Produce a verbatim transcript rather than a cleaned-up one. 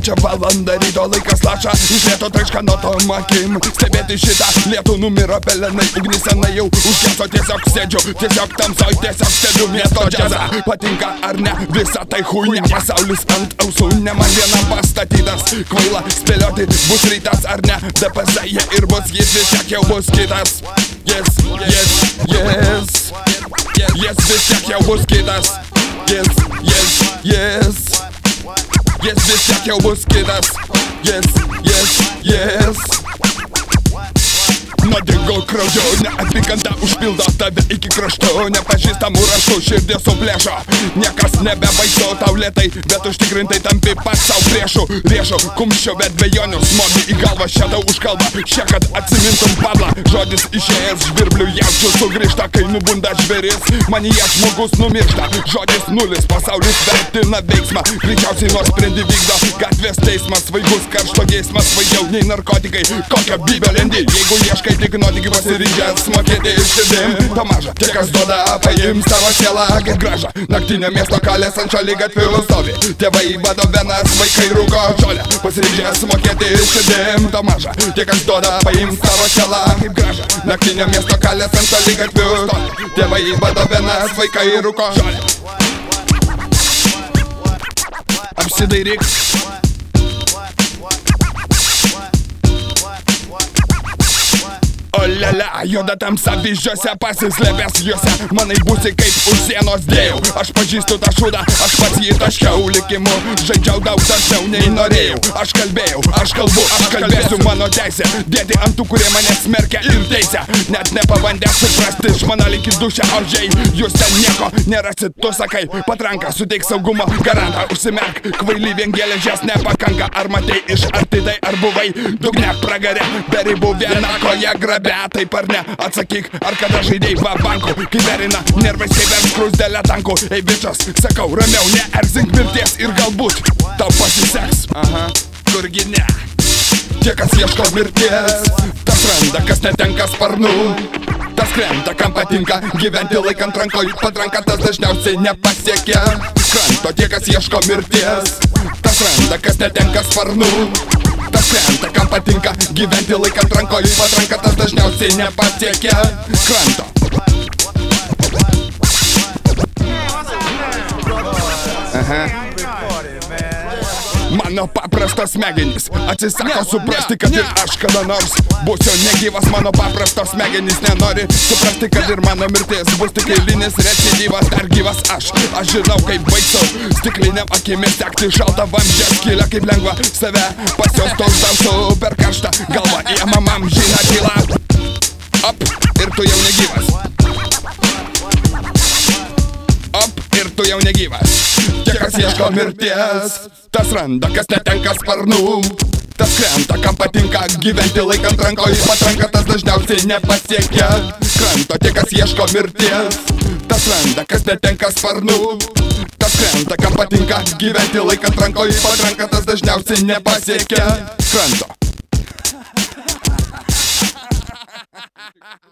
Trečią valandą ryto laikas laša, iš lėto traiškanotom akim. Stebėti šitą lietų numiro pelenai, ugnis senai jau užgeso, tiesiog sėdžiu, tiesiog tamsoj, tiesiog stebiu miesto džiazą. Patinka ar ne, visa tai huinė, pasaulis ant ausų, ne man vienam pastatytas. Kvaila spėlioti, bus rytas ar ne, D P Z jie ir bus, jis vis tiek jau bus kitas. Yes, yes, yes, yes, vis tiek jau bus kitas. Yes, yes, yes, yes, vis tiek jau bus kitas. Yes, yes, yes. Nuodingo kraujo, neapykanta užpildo tave iki krašto. Nepažįstamų raštų širdį suplėšo. Niekas nebebaiso tau lėtai, bet užtikrintai tampi pats savo priešų. Riešo, kumščio, bet dvejonių smogi į galvą šią tau užkalba. Šia, kad atsimintum padlą. Žodis išėjęs žvirblių jaučiu sugrįžta, kai nubunda žvėris. Manyje žmogus numiršta. Žodis nulis, pasaulis vertina veiksmą. Greičiausiai nors sprendi vykdo gatvės teismas. Svaigus karšto geismas, svaigiau nei narkotikai. Kokią bybę lendi, jeigu ieškai tik nuotykį pasiryžęs mokėti širdim. Pamaža, tie kas duoda, paims tavo sielą kaip gražą. Naktinio miesto kalės ant šaligatvių stovi. Tėvai bado venas, vaikai rūko žolę. Pasiryžęs mokėti širdim. Pamaža, tie kas duoda, paims tavo sielą kaip gražą. Naktinio miesto kalės ant šaligatvių stovi. Tėvai bado venas, vaikai rūko žolę. Apsidairyk. Olele, juoda tamsa vyzdžiuose pasislėpęs juose. Manai būsi kaip už sienos dėjau. Aš pažįstu tą šūdą, aš pats jį taškiau likimu. Žaidžiau daug dažniau nei norėjau. Aš kalbėjau, aš kalbu, aš kalbėsiu, mano teisė. Dėti ant tų, kurie mane smerkia ir teisia. Net nepabandė suprasti, žmona lyg į dušę ožiai. Jūs ten nieko nerasit, tu sakai. Patranka, suteik saugumo garantą. Užsimerk, kvaily vien geležies nepakanka. Ar matei iš arti tai, ar buvai dugne pragare. Be ribų viena koja grabė. Taip ar ne, atsakyk, ar kada žaidėjai va banku. Kai verina nervais, kai vers krusdelę tankų. Ei bičas, sakau, ramiau, neerzink mirties ir galbūt tau pasiseks. Aha, kurgi ne. Tie, kas ieško mirties, tas randa, kas netenka sparnų. Tas krenta, kam patinka gyventi laikant rankoj. Patranka tas dažniausiai nepasiekia kranto. Tie, kas ieško mirties, tas randa, kas netenka sparnų. Tas krenta, kam patinka gyventi laikant rankoj. Patranka tas dažniausiai nepasiekia kranto. Aha. Mano paprastos smegenys atsisako suprasti, kad ir aš kada nors būsiu negyvas. Mano paprastos smegenys nenori suprasti, kad ir mano mirtis bus tik eilinis recidyvas. Dar gyvas aš, aš žinau kaip baisu stikliniam akimis sekti šaltą vamzdžią skylę. Kaip lengva save pasiostos tamsu per karštą galvą į mamam žina tylą. Op, ir tu jau negyvas. Op, ir tu jau negyvas. Tie, kas ieško mirties, tas randa, kas netenka sparnų. Tas krenta, kam patinka gyventi laikant rankoj. Patranka tas dažniausiai nepasiekia kranto. Tie, kas ieško mirties, tas randa, kas netenka sparnų. Tas krenta, kam patinka gyventi laikant rankoj. Patranka tas dažniausiai nepasiekia kranto.